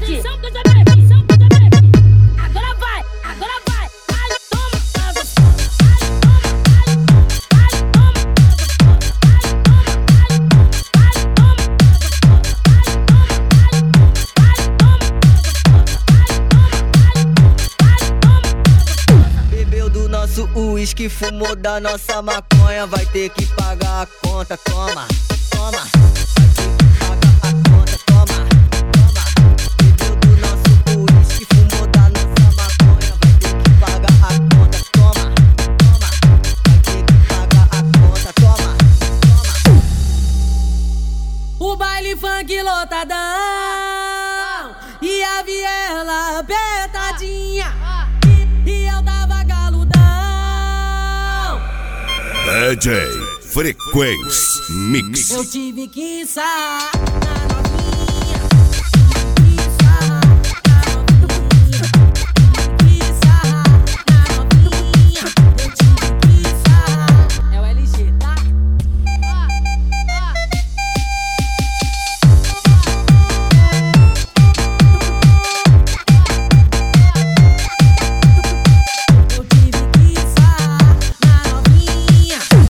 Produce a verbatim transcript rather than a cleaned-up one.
aqui. Agora vai, agora vai. Ai, toma, toma, ai, toma, ai, toma, ai, toma, Bebeu do nosso uísque, fumou da nossa maconha, vai ter que pagar a conta, toma, toma. O baile funk lotadão e a viela apertadinha e eu tava galudão. D J Frequência Mix. Eu tive que ensaiar.